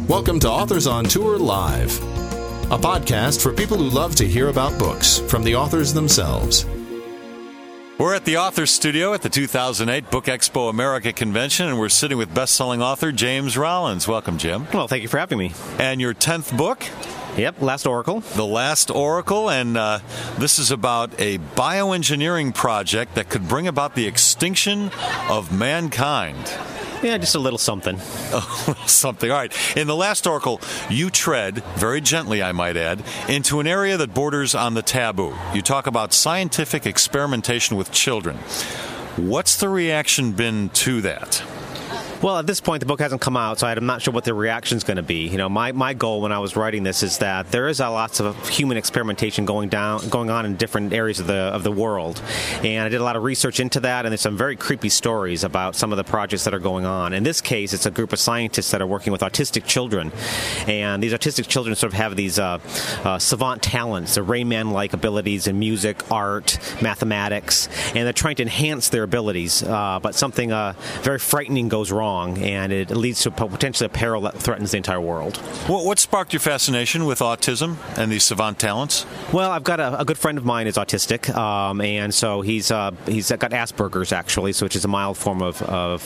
Welcome to Authors on Tour Live, a podcast for people who love to hear about books from the authors themselves. We're at the Authors Studio at the 2008 Book Expo America Convention, and we're sitting with best-selling author James Rollins. Welcome, Jim. Well, thank you for having me. And your 10th book? Yep, Last Oracle. The Last Oracle, and this is about a bioengineering project that could bring about the extinction of mankind. Yeah, just a little something. Something. All right. In The Last Oracle, you tread, very gently I might add, into an area that borders on the taboo. You talk about scientific experimentation with children. What's the reaction been to that? Well, at this point, the book hasn't come out, so I'm not sure what the reaction's going to be. You know, my goal when I was writing this is that there is lots of human experimentation going on in different areas of the world, and I did a lot of research into that, and there's some very creepy stories about some of the projects that are going on. In this case, it's a group of scientists that are working with autistic children, and these autistic children sort of have these savant talents, the Rayman-like abilities in music, art, mathematics, and they're trying to enhance their abilities, but something very frightening goes wrong, and it leads to potentially a peril that threatens the entire world. What sparked your fascination with autism and these savant talents? Well, I've got a good friend of mine is autistic, and so he's got Asperger's, actually, so which is a mild form of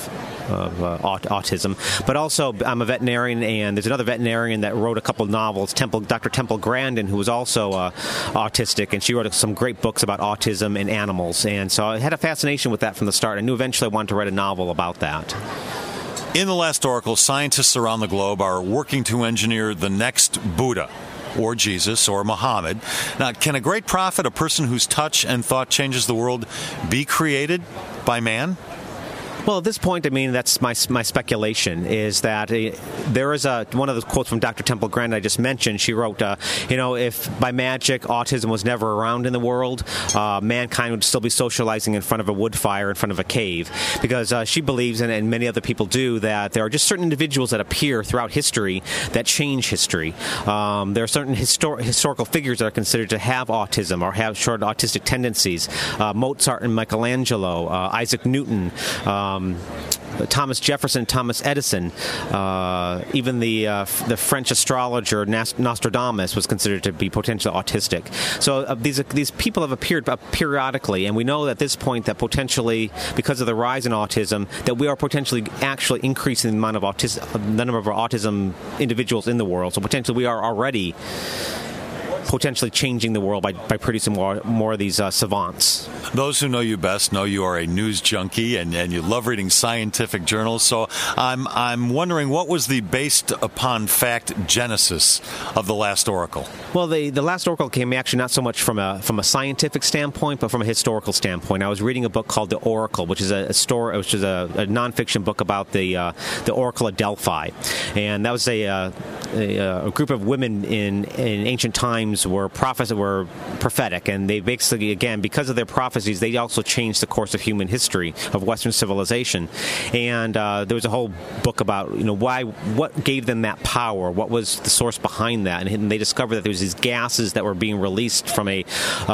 autism. But also, I'm a veterinarian, and there's another veterinarian that wrote a couple of novels, Dr. Temple Grandin, who was also autistic, and she wrote some great books about autism in animals. And so I had a fascination with that from the start. I knew eventually I wanted to write a novel about that. In The Last Oracle, scientists around the globe are working to engineer the next Buddha, or Jesus, or Muhammad. Now, can a great prophet, a person whose touch and thought changes the world, be created by man? Well, at this point, I mean, that's my speculation, is that there is one of the quotes from Dr. Temple Grandin I just mentioned. She wrote, if by magic autism was never around in the world, mankind would still be socializing in front of a wood fire in front of a cave. Because she believes, and many other people do, that there are just certain individuals that appear throughout history that change history. There are certain historical figures that are considered to have autism or have short autistic tendencies. Mozart and Michelangelo, Isaac Newton, Thomas Jefferson, Thomas Edison, even the French astrologer Nostradamus was considered to be potentially autistic. So these people have appeared periodically, and we know at this point that potentially, because of the rise in autism, that we are potentially actually increasing the amount of the number of autism individuals in the world. So potentially we are already potentially changing the world by producing more of these savants. Those who know you best know you are a news junkie and you love reading scientific journals. So I'm wondering, what was the based upon fact genesis of The Last Oracle? Well, the Last Oracle came actually not so much from a scientific standpoint, but from a historical standpoint. I was reading a book called The Oracle, which is a nonfiction book about the Oracle of Delphi, and that was a group of women in ancient times were prophetic, and they basically, again, because of their prophecies, they also changed the course of human history, of Western civilization. And there was a whole book about what gave them that power, what was the source behind that, and they discovered that there was these gases that were being released from a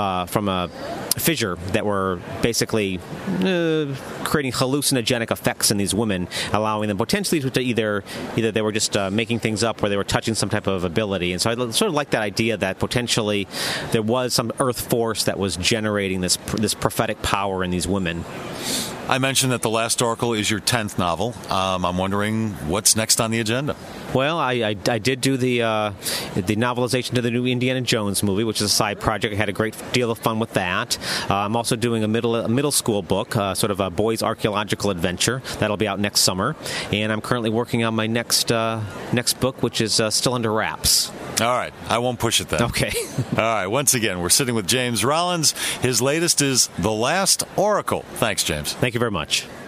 fissure that were basically creating hallucinogenic effects in these women, allowing them potentially to either they were just making things up, or they were touching some type of ability. And so I sort of like that idea that potentially there was some earth force that was generating this prophetic power in these women. I mentioned that The Last Oracle is your 10th novel. I'm wondering what's next on the agenda. Well, I did do the novelization to the new Indiana Jones movie, which is a side project. I had a great deal of fun with that. I'm also doing a middle school book, sort of a boys' archaeological adventure. That'll be out next summer. And I'm currently working on my next book, which is still under wraps. All right. I won't push it then. Okay. All right. Once again, we're sitting with James Rollins. His latest is The Last Oracle. Thanks, James. Thank you very much.